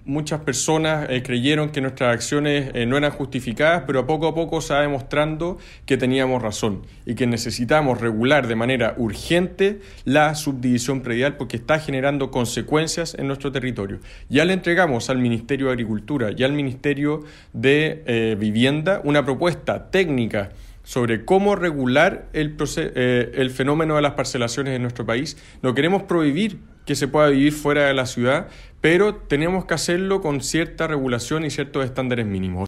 muchas personas creyeron que nuestras acciones no eran justificadas, pero a poco se va demostrando que teníamos razón y que necesitamos regular de manera urgente la subdivisión predial porque está generando consecuencias en nuestro territorio. Ya le entregamos al Ministerio de Agricultura y al Ministerio de Vivienda una propuesta técnica sobre cómo regular el fenómeno de las parcelaciones en nuestro país. No queremos prohibir que se pueda vivir fuera de la ciudad, pero tenemos que hacerlo con cierta regulación y ciertos estándares mínimos.